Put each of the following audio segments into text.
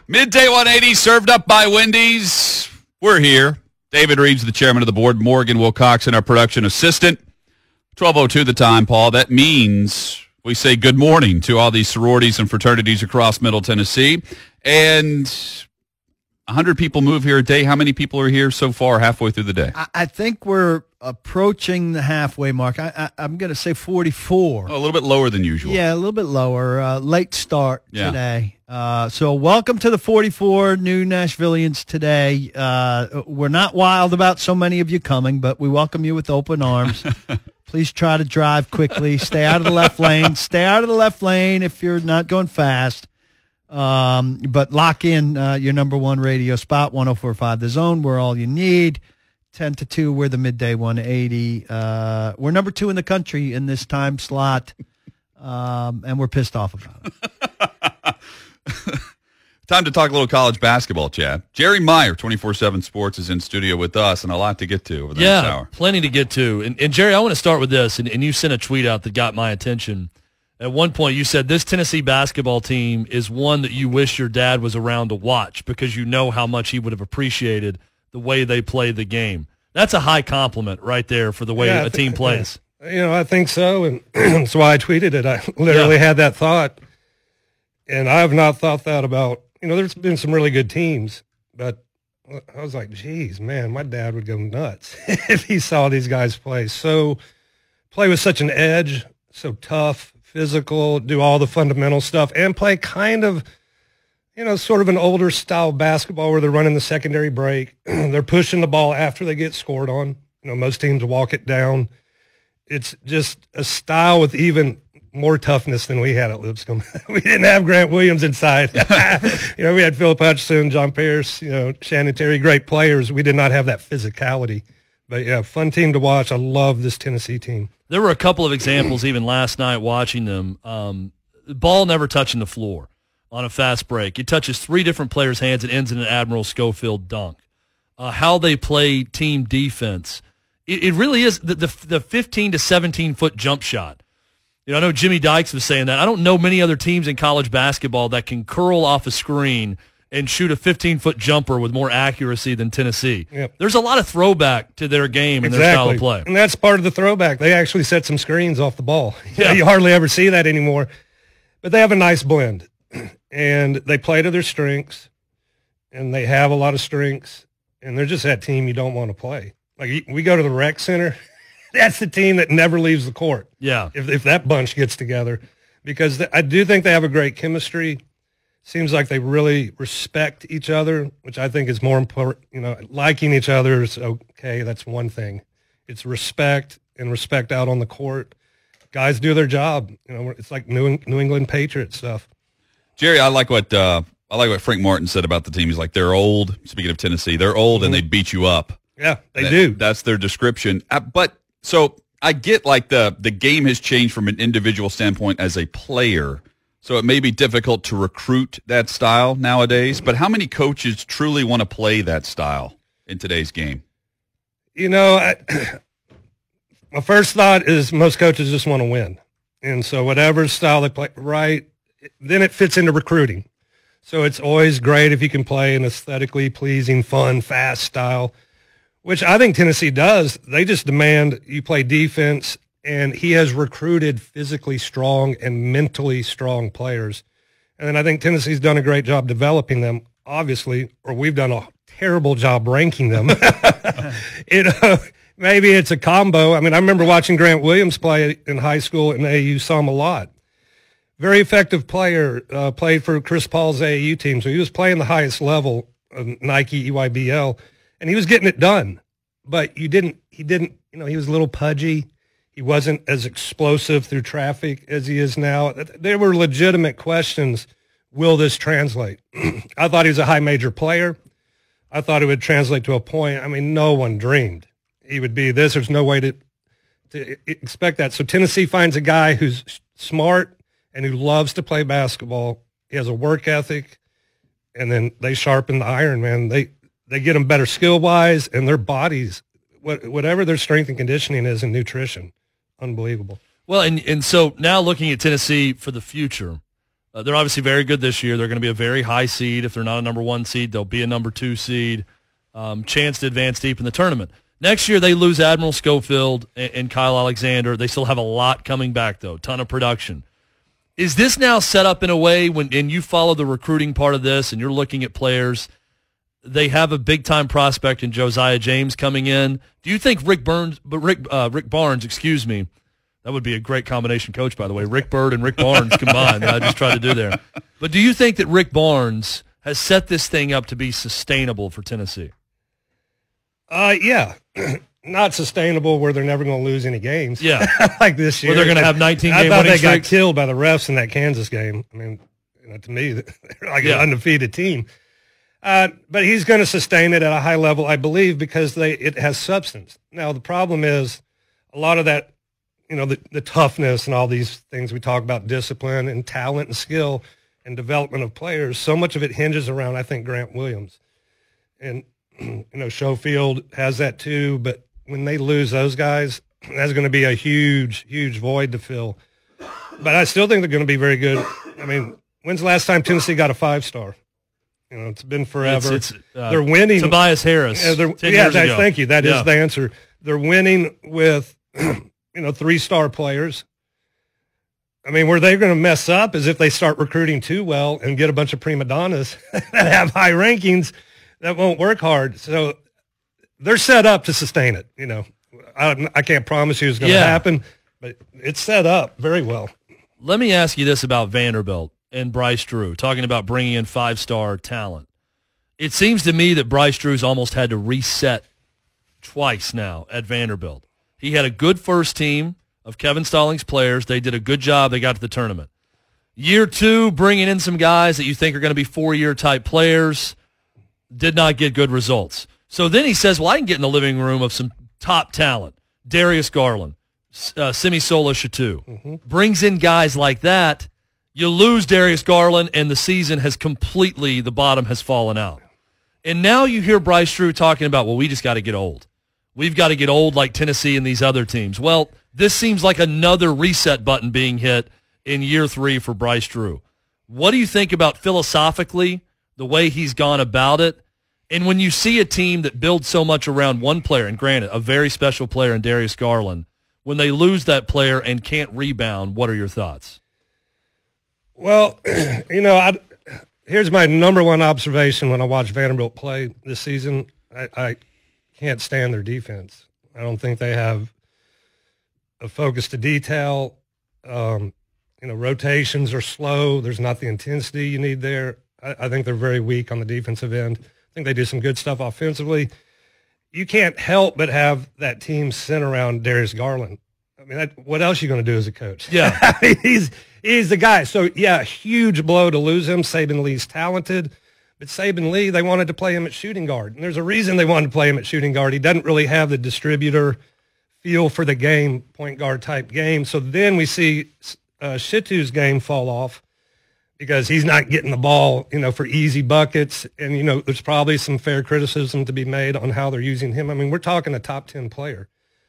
Midday 180 served up by Wendy's. We're here. David Reeves, the chairman of the board. Morgan Wilcoxon, our production assistant. 12:02 the time, Paul. That means we say good morning to all these sororities and fraternities across Middle Tennessee. And 100 people move here a day. How many people are here so far halfway through the day? I think we're approaching the halfway mark. I'm going to say 44. Oh, a little bit lower than usual. Yeah, a little bit lower. Late start today. So welcome to the 44 new Nashvillians today. We're not wild about so many of you coming, but we welcome you with open arms. Please try to drive quickly. Stay out of the left lane. Stay out of the left lane if you're not going fast. But lock in your number one radio spot, 104.5 The Zone. We're all you need. 10 to 2, we're the Midday 180. We're number 2 in the country in this time slot, and we're pissed off about it. Time to talk a little college basketball, Chad. Jerry Meyer, 24/7 Sports, is in studio with us, and a lot to get to over the next hour. Yeah, plenty to get to. And Jerry, I want to start with this, and you sent a tweet out that got my attention. At one point, you said this Tennessee basketball team is one that you wish your dad was around to watch because you know how much he would have appreciated the way they play the game. That's a high compliment right there for the way a team plays. I think so, and that's why I tweeted it. I literally had that thought, and I have not thought that about, there's been some really good teams, but I was like, geez, man, my dad would go nuts if he saw these guys play. So play with such an edge, so tough, physical, do all the fundamental stuff, and play kind of, sort of an older style basketball where they're running the secondary break. They're pushing the ball after they get scored on. Most teams walk it down. It's just a style with even more toughness than we had at Lipscomb. We didn't have Grant Williams inside. We had Philip Hutchinson, John Pierce, Shannon Terry, great players. We did not have that physicality. But, yeah, fun team to watch. I love this Tennessee team. There were a couple of examples even last night watching them. The ball never touching the floor on a fast break. It touches 3 different players' hands and ends in an Admiral Schofield dunk. How they play team defense. It really is the 15 to 17-foot jump shot. I know Jimmy Dykes was saying that. I don't know many other teams in college basketball that can curl off a screen and shoot a 15-foot jumper with more accuracy than Tennessee. Yep. There's a lot of throwback to their game and their style of play. And that's part of the throwback. They actually set some screens off the ball. Yeah. You hardly ever see that anymore. But they have a nice blend. And they play to their strengths. And they have a lot of strengths. And they're just that team you don't want to play. Like, we go to the rec center. That's the team that never leaves the court. Yeah. If that bunch gets together. Because I do think they have a great chemistry. Seems like they really respect each other, which I think is more important. Liking each other is okay. That's one thing. It's respect and respect out on the court. Guys do their job. It's like New England Patriot stuff. Jerry, I like what Frank Martin said about the team. He's like, they're old. Speaking of Tennessee, they're old and they beat you up. Yeah, they do. That's their description. So I get like the game has changed from an individual standpoint as a player. So it may be difficult to recruit that style nowadays, but how many coaches truly want to play that style in today's game? My first thought is most coaches just want to win. And so whatever style they play, right, then it fits into recruiting. So it's always great if you can play an aesthetically pleasing, fun, fast style, which I think Tennessee does. They just demand you play defense. And he has recruited physically strong and mentally strong players. And then I think Tennessee's done a great job developing them, obviously, or we've done a terrible job ranking them. Maybe it's a combo. I mean, I remember watching Grant Williams play in high school, and AAU saw him a lot. Very effective player, played for Chris Paul's AAU team. So he was playing the highest level of Nike, EYBL, and he was getting it done. But he didn't, he was a little pudgy. He wasn't as explosive through traffic as he is now. There were legitimate questions. Will this translate? I thought he was a high major player. I thought it would translate to a point. I mean, no one dreamed he would be this. There's no way to expect that. So Tennessee finds a guy who's smart and who loves to play basketball. He has a work ethic, and then they sharpen the iron, man. They get them better skill-wise, and their bodies, whatever their strength and conditioning is and nutrition. Unbelievable. Well, and so now looking at Tennessee for the future, They're obviously very good this year. They're going to be a very high seed. If they're not a number 1 seed, they'll be a number 2 seed. Chance to advance deep in the tournament. Next year, they lose Admiral Schofield and Kyle Alexander. They still have a lot coming back, though, ton of production. Is this now set up in a way and you follow the recruiting part of this and you're looking at players, they have a big-time prospect in Josiah James coming in. Do you think Rick Barnes, that would be a great combination coach, by the way, Rick Byrd and Rick Barnes combined, I just tried to do there. But do you think that Rick Barnes has set this thing up to be sustainable for Tennessee? Yeah. Not sustainable where they're never going to lose any games. Yeah. Like this year. Where they're going to have 19 game winning I thought they streaks. got killed by the refs in that Kansas game. I mean, to me, they're like an undefeated team. But he's going to sustain it at a high level, I believe, because it has substance. Now, the problem is a lot of that, the toughness and all these things we talk about, discipline and talent and skill and development of players, so much of it hinges around, I think, Grant Williams. And, Schofield has that too, but when they lose those guys, that's going to be a huge, huge void to fill. But I still think they're going to be very good. I mean, when's the last time Tennessee got a 5-star? It's been forever. They're winning. Tobias Harris. 10 years ago. Thank you. That is the answer. They're winning with, 3-star players. I mean, where they're going to mess up is if they start recruiting too well and get a bunch of prima donnas that have high rankings that won't work hard. So they're set up to sustain it. I can't promise you it's going to happen, but it's set up very well. Let me ask you this about Vanderbilt and Bryce Drew, talking about bringing in 5-star talent. It seems to me that Bryce Drew's almost had to reset twice now at Vanderbilt. He had a good first team of Kevin Stallings players. They did a good job. They got to the tournament. Year 2, bringing in some guys that you think are going to be 4-year type players, did not get good results. So then he says, well, I can get in the living room of some top talent. Darius Garland, Simisola Shatu. Brings in guys like that. You lose Darius Garland, and the season has completely, the bottom has fallen out. And now you hear Bryce Drew talking about, well, we just got to get old. We've got to get old like Tennessee and these other teams. Well, this seems like another reset button being hit in year 3 for Bryce Drew. What do you think about philosophically, the way he's gone about it? And when you see a team that builds so much around one player, and granted, a very special player in Darius Garland, when they lose that player and can't rebound, what are your thoughts? Well, here's my number one observation when I watch Vanderbilt play this season. I can't stand their defense. I don't think they have a focus to detail. Rotations are slow. There's not the intensity you need there. I think they're very weak on the defensive end. I think they do some good stuff offensively. You can't help but have that team center around Darius Garland. I mean, what else are you going to do as a coach? Yeah. I mean, he's the guy. So, yeah, huge blow to lose him. Saban Lee's talented. But Saban Lee, they wanted to play him at shooting guard. And there's a reason they wanted to play him at shooting guard. He doesn't really have the distributor feel for the game, point guard type game. So then we see Shitu's game fall off because he's not getting the ball, for easy buckets. And, there's probably some fair criticism to be made on how they're using him. I mean, we're talking a top 10 player.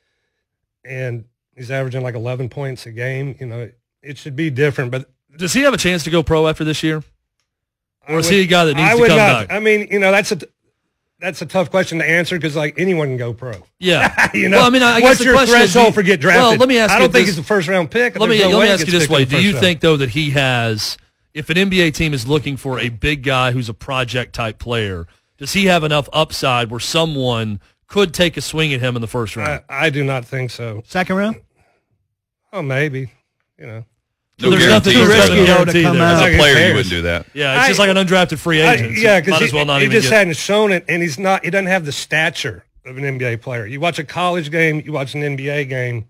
And he's averaging like 11 points a game. It should be different. But does he have a chance to go pro after this year? Or is he a guy that needs to come back? I mean, that's a tough question to answer because, like, anyone can go pro. Yeah. Well, I mean, I guess guess your threshold for get drafted? Well, let me ask you. I don't think he's a first-round pick. Let me ask you this way. Do you think, though, that he has, if an NBA team is looking for a big guy who's a project-type player, does he have enough upside where someone could take a swing at him in the first round? I do not think so. Second round? Oh, maybe. So there's nothing risky guarantee to come there. out. As a player, you wouldn't do that. Yeah, it's just like an undrafted free agent. Because he just hadn't shown it, and he doesn't have the stature of an NBA player. You watch a college game, you watch an NBA game.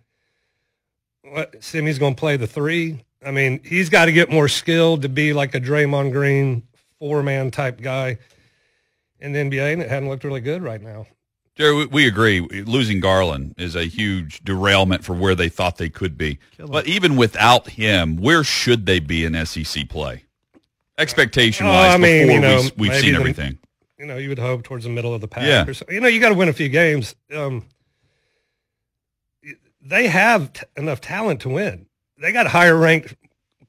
Simi's going to play the 3. I mean, he's got to get more skilled to be like a Draymond Green 4-man type guy in the NBA, and it hadn't looked really good right now. Jerry, we agree. Losing Garland is a huge derailment for where they thought they could be. But even without him, where should they be in SEC play? Expectation-wise, before we've seen everything. You would hope towards the middle of the pack. Yeah. Or so. You got to win a few games. They have enough talent to win. They got higher-ranked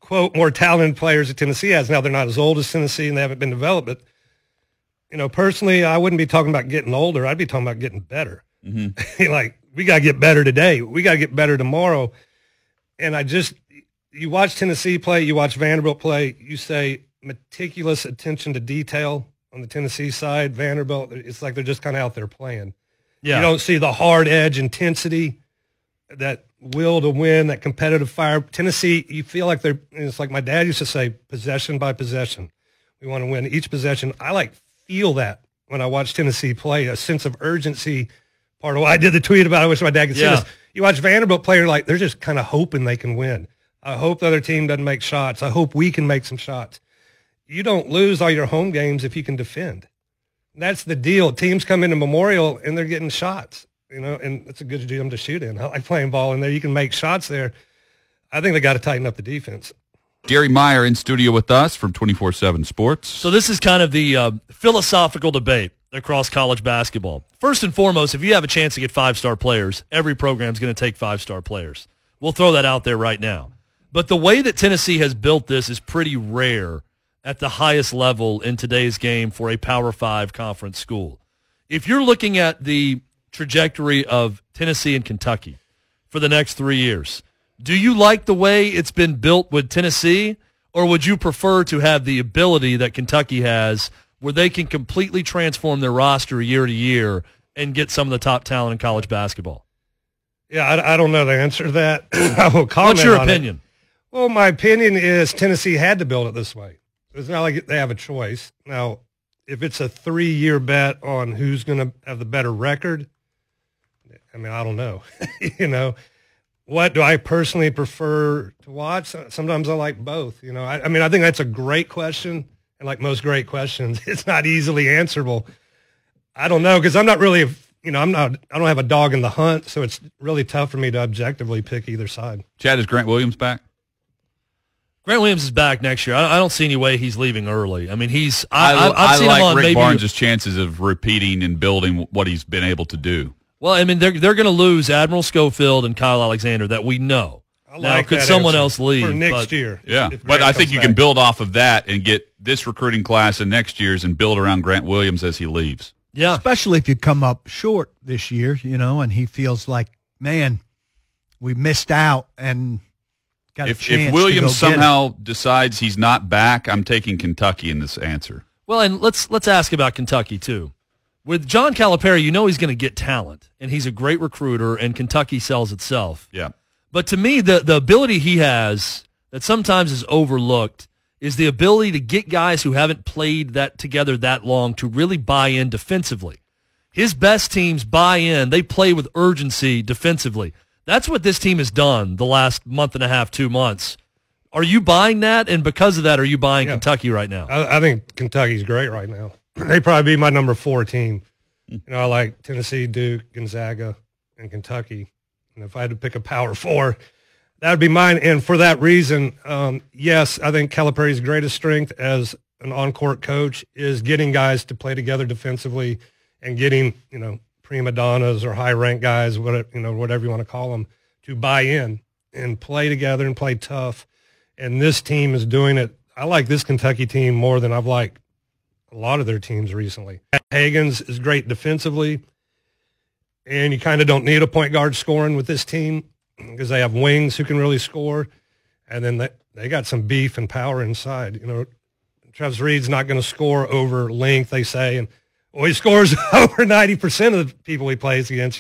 quote, more talented players that Tennessee has. Now, they're not as old as Tennessee and they haven't been developed, but, personally, I wouldn't be talking about getting older. I'd be talking about getting better. Mm-hmm. Like, we got to get better today. We got to get better tomorrow. And you watch Tennessee play, you watch Vanderbilt play, you say meticulous attention to detail on the Tennessee side. Vanderbilt, it's like they're just kind of out there playing. Yeah. You don't see the hard edge intensity, that will to win, that competitive fire. Tennessee, you feel like it's like my dad used to say, possession by possession. We want to win each possession. I feel that when I watch Tennessee play, a sense of urgency. Part of why I did the tweet about I wish my dad could see this. You watch Vanderbilt player, they're just kind of hoping they can win. I hope the other team doesn't make shots. I hope we can make some shots. You don't lose all your home games if you can defend. That's the deal. Teams come into Memorial and they're getting shots, and it's a good gym to shoot in. I like playing ball in there. You can make shots there. I think they got to tighten up the defense. Jerry Meyer in studio with us from 24/7 Sports. So this is kind of the philosophical debate across college basketball. First and foremost, if you have a chance to get 5-star players, every program is going to take 5-star players. We'll throw that out there right now. But the way that Tennessee has built this is pretty rare at the highest level in today's game for a Power 5 conference school. If you're looking at the trajectory of Tennessee and Kentucky for the next 3 years, do you like the way it's been built with Tennessee, or would you prefer to have the ability that Kentucky has where they can completely transform their roster year to year and get some of the top talent in college basketball? Yeah, I don't know the answer to that. I will comment. What's your opinion? Well, my opinion is Tennessee had to build it this way. It's not like they have a choice. Now, if it's a 3-year bet on who's going to have the better record, I mean, I don't know. What do I personally prefer to watch? Sometimes I like both. I mean, I think that's a great question. And like most great questions, it's not easily answerable. I don't know, because I'm not really, I don't have a dog in the hunt, so it's really tough for me to objectively pick either side. Chad, is Grant Williams back? Grant Williams is back next year. I don't see any way he's leaving early. I mean, I've seen him on Rick Barnes' chances of repeating and building what he's been able to do. Well, I mean, they're going to lose Admiral Schofield and Kyle Alexander, that we know. Now, could someone else leave? For next year. Yeah, but I think you can build off of that and get this recruiting class and next year's and build around Grant Williams as he leaves. Yeah. Especially if you come up short this year, and he feels like, man, we missed out and got a chance. If Williams somehow decides he's not back, I'm taking Kentucky in this answer. Well, and let's ask about Kentucky, too. With John Calipari, he's going to get talent, and he's a great recruiter, and Kentucky sells itself. Yeah. But to me, the ability he has that sometimes is overlooked is the ability to get guys who haven't played that together that long to really buy in defensively. His best teams buy in. They play with urgency defensively. That's what this team has done the last month and a half, 2 months. Are you buying that? And because of that, are you buying Kentucky right now? I think Kentucky's great right now. They'd probably be my number 4 team. I like Tennessee, Duke, Gonzaga, and Kentucky. And if I had to pick a Power 4, that would be mine. And for that reason, yes, I think Calipari's greatest strength as an on-court coach is getting guys to play together defensively and getting, prima donnas or high-ranked guys, whatever you want to call them, to buy in and play together and play tough. And this team is doing it. I like this Kentucky team more than I've liked a lot of their teams recently. Higgins is great defensively. And you kind of don't need a point guard scoring with this team because they have wings who can really score. And then they got some beef and power inside. Travis Reed's not going to score over length, they say. And he scores over 90% of the people he plays against.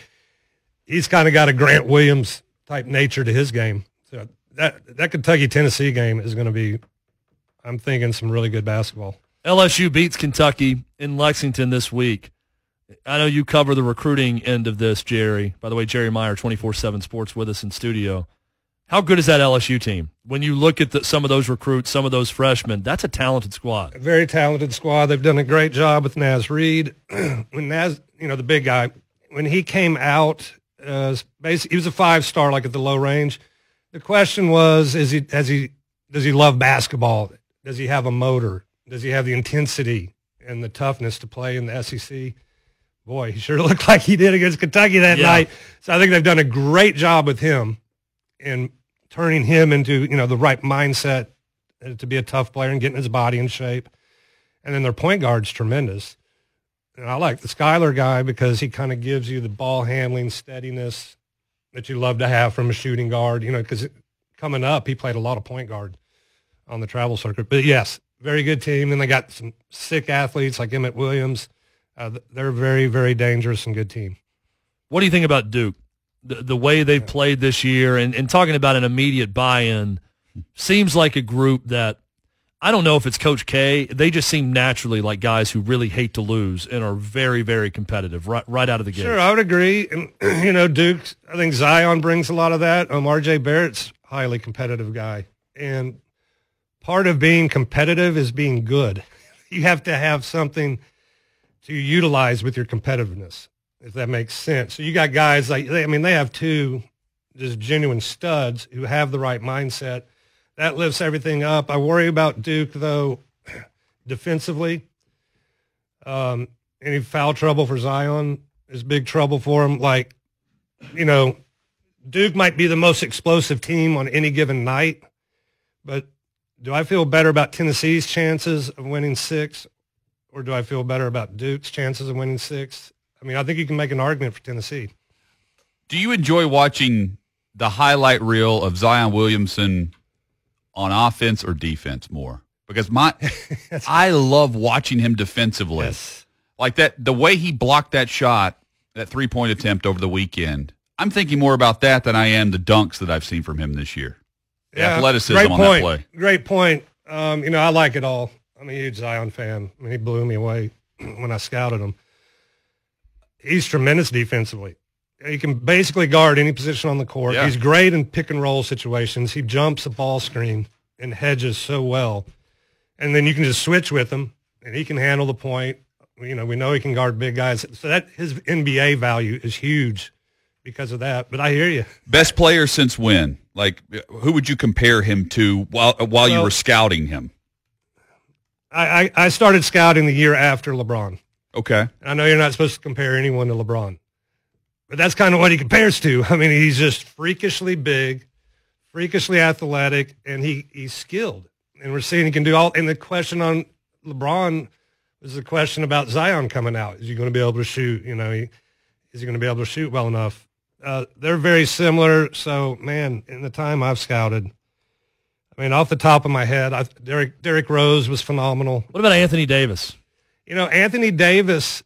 He's kind of got a Grant Williams type nature to his game. So that Kentucky-Tennessee game is going to be, I'm thinking, some really good basketball. LSU beats Kentucky in Lexington this week. I know you cover the recruiting end of this, Jerry. By the way, Jerry Meyer, 24/7 Sports, with us in studio. How good is that LSU team? When you look at some of those recruits, some of those freshmen, that's a talented squad. A very talented squad. They've done a great job with Naz Reid. When Naz, the big guy, when he came out, he was a 5-star, like at the low range. The question was, does he love basketball? Does he have a motor? Does he have the intensity and the toughness to play in the SEC? Boy, he sure looked like he did against Kentucky that night. So I think they've done a great job with him. And turning him into, the right mindset to be a tough player and getting his body in shape. And then their point guard's tremendous. And I like the Skylar guy because he kind of gives you the ball handling steadiness that you love to have from a shooting guard, because coming up, he played a lot of point guard on the travel circuit. But yes, very good team. And they got some sick athletes like Emmett Williams. They're a very, very dangerous and good team. What do you think about Duke? The way they've played this year and talking about an immediate buy-in seems like a group that, I don't know if it's Coach K. They just seem naturally like guys who really hate to lose and are very, very competitive right out of the gate. Sure, I would agree. And, Duke, I think Zion brings a lot of that. R.J. Barrett's a highly competitive guy. And part of being competitive is being good. You have to have something to utilize with your competitiveness, if that makes sense. So you got guys they have two just genuine studs who have the right mindset. That lifts everything up. I worry about Duke, though, defensively. Any foul trouble for Zion is big trouble for him. Duke might be the most explosive team on any given night, but do I feel better about Tennessee's chances of winning 6, or do I feel better about Duke's chances of winning 6? I think you can make an argument for Tennessee. Do you enjoy watching the highlight reel of Zion Williamson on offense or defense more? Because I love watching him defensively. Yes. Like that, the way he blocked that shot, that 3-point attempt over the weekend. I'm thinking more about that than I am the dunks that I've seen from him this year. The athleticism on that play. Great point. I like it all. I'm a huge Zion fan. He blew me away when I scouted him. He's tremendous defensively. He can basically guard any position on the court. Yeah. He's great in pick and roll situations. He jumps a ball screen and hedges so well. And then you can just switch with him, and he can handle the point. We know he can guard big guys. So that his NBA value is huge because of that. But I hear you. Best player since when? Like, who would you compare him to while you were scouting him? I started scouting the year after LeBron. Okay. I know you're not supposed to compare anyone to LeBron, but that's kind of what he compares to. He's just freakishly big, freakishly athletic, and he's skilled. And we're seeing he can do all. And the question on LeBron was the question about Zion coming out. Is he going to be able to shoot? Is he going to be able to shoot well enough? They're very similar. So, man, in the time I've scouted, off the top of my head, Derrick Rose was phenomenal. What about Anthony Davis? Anthony Davis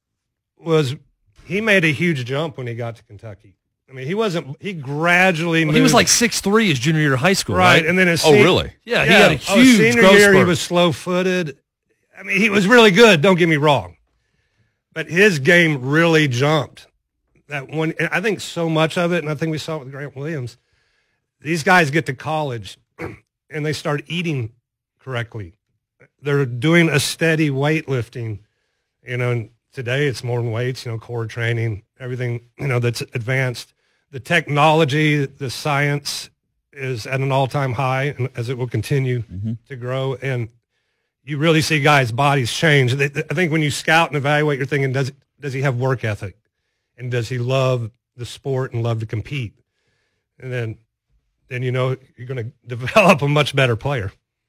he made a huge jump when he got to Kentucky. He gradually moved. He was like 6'3" his junior year of high school, right? And then really? Yeah, he had a huge senior growth year, spurt. he was slow-footed. He was really good, don't get me wrong. But his game really jumped. That one, I think so much of it, and I think we saw it with Grant Williams, these guys get to college and they start eating correctly. They're doing a steady weightlifting, and today it's more than weights, core training, everything, that's advanced. The technology, the science is at an all-time high, and as it will continue to grow. And you really see guys' bodies change. I think when you scout and evaluate, you're thinking, does he have work ethic? And does he love the sport and love to compete? And then you're going to develop a much better player.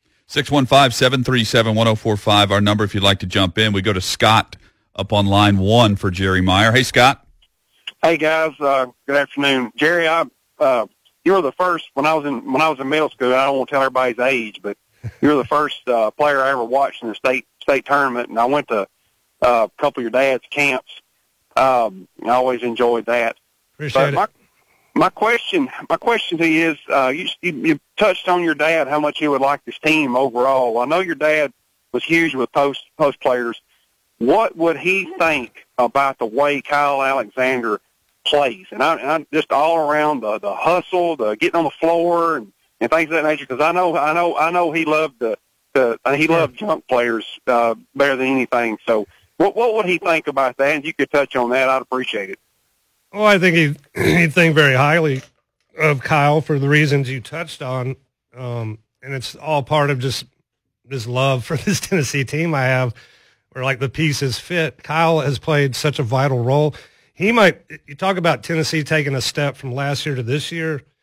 615-737-1045, our number if you'd like to jump in. We go to Scott up on line 1 for Jerry Meyer. Hey, Scott. Hey, guys. Good afternoon. Jerry, you were the first when I was in middle school. I don't want to tell everybody's age, but you were the first player I ever watched in the state tournament, and I went to a couple of your dad's camps. I always enjoyed that. Appreciate it. My question to you is, you touched on your dad, how much he would like this team overall. I know your dad was huge with post players. What would he think about the way Kyle Alexander plays? And I just all around the hustle, the getting on the floor and things of that nature. Because I know he loved he loved junk players better than anything. So what would he think about that? And if you could touch on that, I'd appreciate it. Well, I think he'd think very highly of Kyle for the reasons you touched on, and it's all part of just this love for this Tennessee team I have, where like the pieces fit. Kyle has played such a vital role. You talk about Tennessee taking a step from last year to this year.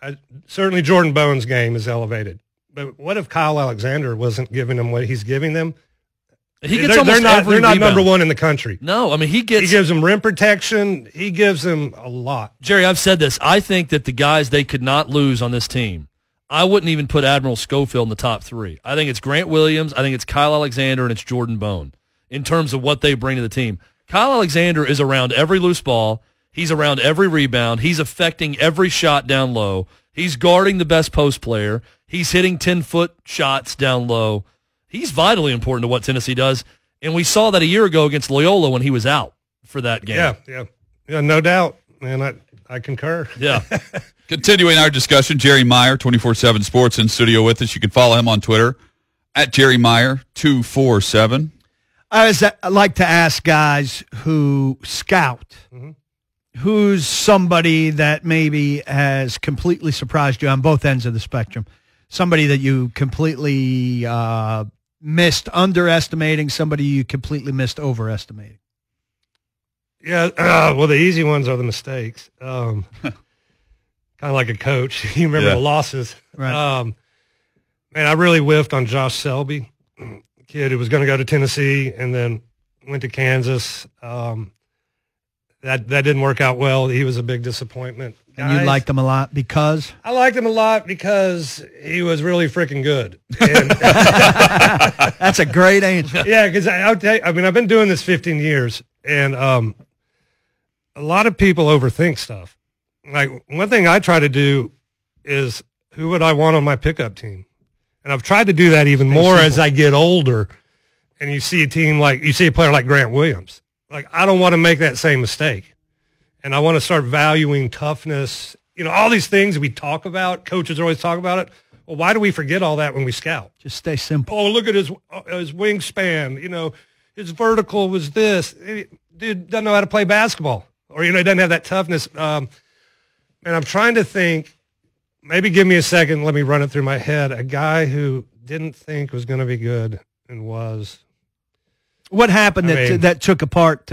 certainly Jordan Bowen's game is elevated. But what if Kyle Alexander wasn't giving them what he's giving them? He gets almost every They're not rebound. number one in the country. No, I mean, he gives them rim protection. He gives them a lot. Jerry, I've said this. I think that the guys they could not lose on this team, I wouldn't even put Admiral Schofield in the top three. I think it's Grant Williams, I think it's Kyle Alexander, and it's Jordan Bone in terms of what they bring to the team. Kyle Alexander is around every loose ball. He's around every rebound. He's affecting every shot down low. He's guarding the best post player. He's hitting 10-foot shots down low. He's vitally important to what Tennessee does, and we saw that a year ago against Loyola when he was out for that game. Yeah, no doubt, man. I concur. Yeah. Continuing our discussion, Jerry Meyer, 24/7 Sports, in studio with us. You can follow him on Twitter at Jerry Meyer 247. I like to ask guys who scout, who's somebody that maybe has completely surprised you on both ends of the spectrum, somebody that you completely missed underestimating, somebody you completely missed overestimating. Yeah, well, the easy ones are the mistakes. Kind of like a coach. You remember the losses. Right. Man, I really whiffed on Josh Selby, kid who was going to go to Tennessee and then went to Kansas. That didn't work out well. He was a big disappointment. And you liked him a lot because? I liked him a lot because he was really freaking good. And that's a great answer. Yeah, because I'll tell you, I mean, I've been doing this 15 years, and a lot of people overthink stuff. Like, one thing I try to do is, who would I want on my pickup team? And I've tried to do that even more as I get older. And you see a player like Grant Williams. Like, I don't want to make that same mistake. And I want to start valuing toughness. You know, all these things we talk about, coaches always talk about it. Well, why do we forget all that when we scout? Just stay simple. Oh, look at his wingspan. You know, his vertical was this. Dude doesn't know how to play basketball. Or, he doesn't have that toughness. And I'm trying to think, maybe give me a second, let me run it through my head. A guy who didn't think was going to be good and was. What happened that took apart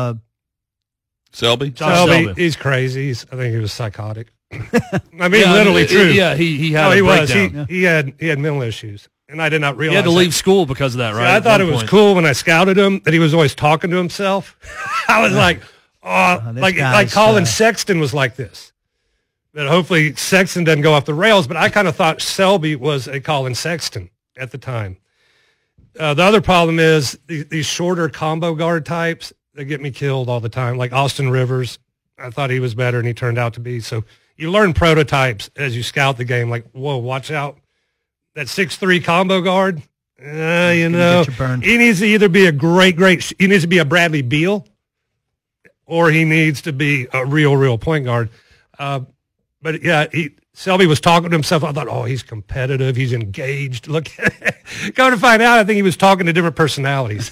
Selby? Selby, he's crazy. I think he was psychotic. I mean, literally true. Yeah, he had a breakdown. He had mental issues, and I did not realize he had to leave school because of that, right? I thought it was cool when I scouted him that he was always talking to himself. I was like, like Colin Sexton was like this. That hopefully Sexton doesn't go off the rails, but I kind of thought Selby was a Colin Sexton at the time. The other problem is these shorter combo guard types, they get me killed all the time, like Austin Rivers. I thought he was better, and he turned out to be. So you learn prototypes as you scout the game, like, whoa, watch out. That 6'3" combo guard, he needs to either be he needs to be a Bradley Beal, or he needs to be a real point guard. But yeah, Selby was talking to himself. I thought, oh, he's competitive. He's engaged. Look, going to find out, I think he was talking to different personalities.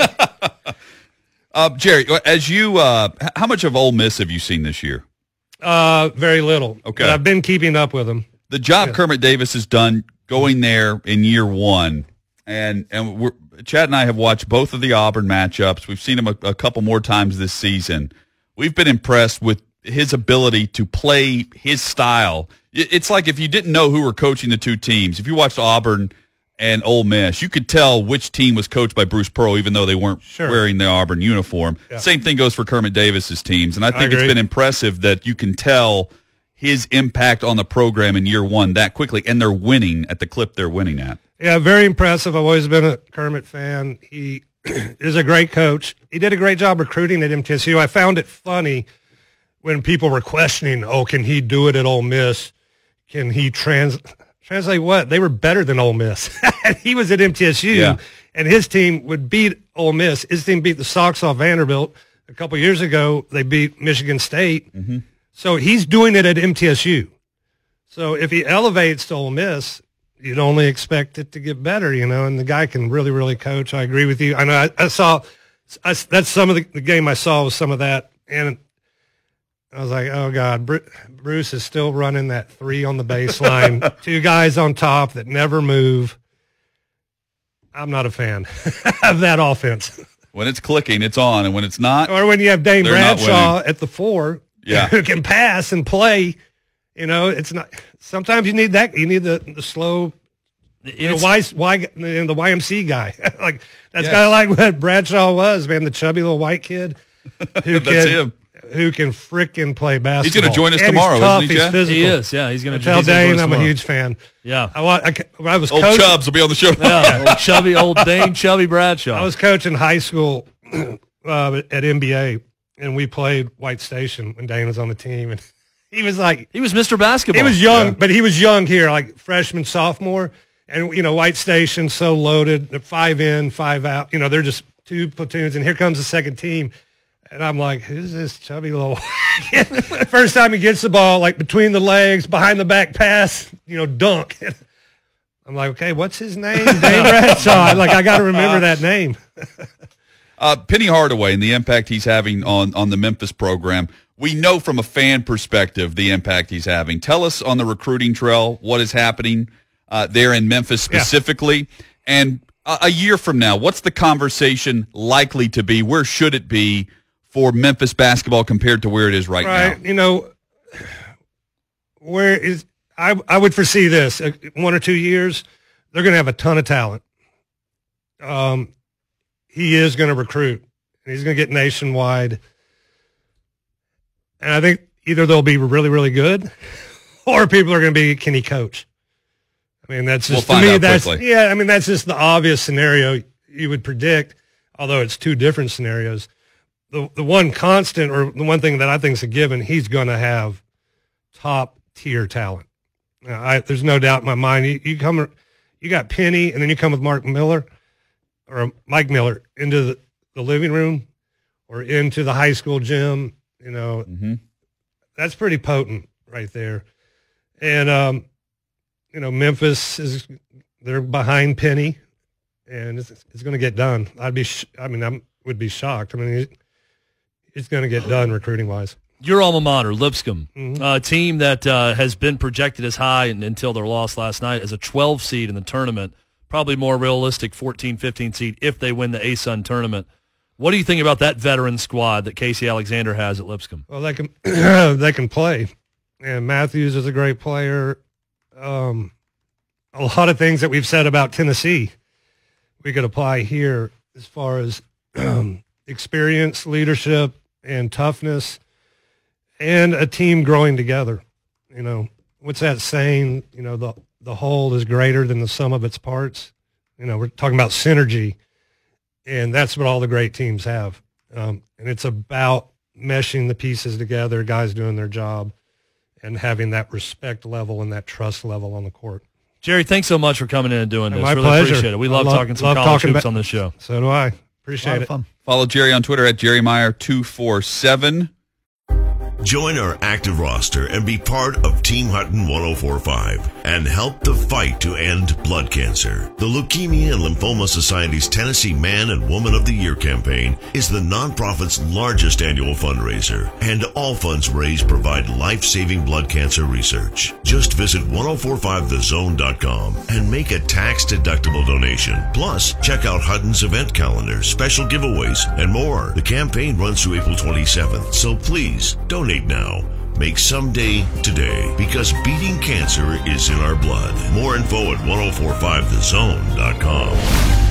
Jerry, as you, how much of Ole Miss have you seen this year? Very little. Okay. But I've been keeping up with them. The job Kermit Davis has done going there in year one, and Chad and I have watched both of the Auburn matchups. We've seen him a couple more times this season. We've been impressed with his ability to play his style. It's like if you didn't know who were coaching the two teams, if you watched Auburn and Ole Miss, you could tell which team was coached by Bruce Pearl, even though they weren't wearing the Auburn uniform. Yeah. Same thing goes for Kermit Davis's teams, and I think it's been impressive that you can tell his impact on the program in year one that quickly, and they're winning at the clip they're winning at. Yeah, very impressive. I've always been a Kermit fan. He is a great coach. He did a great job recruiting at MTSU. I found it funny when people were questioning, can he do it at Ole Miss? Can he translate what? They were better than Ole Miss. He was at MTSU, and his team would beat Ole Miss. His team beat the socks off Vanderbilt. A couple years ago, they beat Michigan State. Mm-hmm. So he's doing it at MTSU. So if he elevates to Ole Miss, you'd only expect it to get better, and the guy can really, really coach. I agree with you. I know that's some of the game I saw was some of that, and I was like, oh, God, Bruce is still running that 3 on the baseline, 2 guys on top that never move. I'm not a fan of that offense. When it's clicking, it's on, and when it's not. Or when you have Dane Bradshaw at the 4 who can pass and play, it's not. sometimes you need that. You need the slow, the YMC guy. Like that's kind of like what Bradshaw was, man. The chubby little white kid who can frickin' play basketball. He's going to join us and tomorrow, he's tough, isn't he, Jeff? He is. Yeah, he's going to tell Dane I'm tomorrow. a huge fan. Yeah, I was Old coaching. Chubbs will be on the show. Yeah, old Dane Chubby Bradshaw. I was coaching high school at NBA, and we played White Station when Dane was on the team, and he was Mr. Basketball. He was young, but he was young here, like freshman, sophomore. And, White Station, so loaded, they're 5 in, 5 out. They're just 2 platoons, and here comes the second team. And I'm like, who's this chubby little First time he gets the ball, like between the legs, behind the back pass, dunk. I'm like, okay, what's his name? Dane Bradshaw. I got to remember that name. Penny Hardaway and the impact he's having on the Memphis program. We know from a fan perspective the impact he's having. Tell us on the recruiting trail what is happening there in Memphis specifically. Yeah. And a year from now, what's the conversation likely to be? Where should it be for Memphis basketball compared to where it is right now? I would foresee this 1 or 2 years, they're going to have a ton of talent. He is going to recruit, and he's going to get nationwide. And I think either they'll be really, really good, or people are going to be, can he coach? I mean, that's just, to me, that's just the obvious scenario you would predict, although it's 2 different scenarios. The one constant, or the one thing that I think is a given, he's going to have top tier talent. There's no doubt in my mind. You got Penny, and then you come with Mike Miller into the living room or into the high school gym. That's pretty potent right there. And Memphis they're behind Penny, and it's going to get done. I would be shocked. I mean, it's going to get done recruiting wise. Your alma mater, Lipscomb, a team that has been projected as high until their loss last night as a 12 seed in the tournament, probably more realistic 14, 15 seed if they win the ASUN tournament. What do you think about that veteran squad that Casey Alexander has at Lipscomb? Well, they can play, and Matthews is a great player. A lot of things that we've said about Tennessee, we could apply here as far as experience, leadership, and toughness, and a team growing together. What's that saying? The whole is greater than the sum of its parts. We're talking about synergy, and that's what all the great teams have. And it's about meshing the pieces together, guys doing their job, and having that respect level and that trust level on the court. Jerry, thanks so much for coming in and doing this. My really pleasure. Appreciate it. We love talking some college hoops on this show. So do I. Appreciate it. Fun. Follow Jerry on Twitter at JerryMeyer247. Join our active roster and be part of Team Hutton 1045 and help the fight to end blood cancer. The Leukemia and Lymphoma Society's Tennessee Man and Woman of the Year campaign is the nonprofit's largest annual fundraiser, and all funds raised provide life-saving blood cancer research. Just visit 1045thezone.com and make a tax-deductible donation. Plus, check out Hutton's event calendar, special giveaways, and more. The campaign runs through April 27th, so please donate now. Make someday today, because beating cancer is in our blood. More info at 1045thezone.com.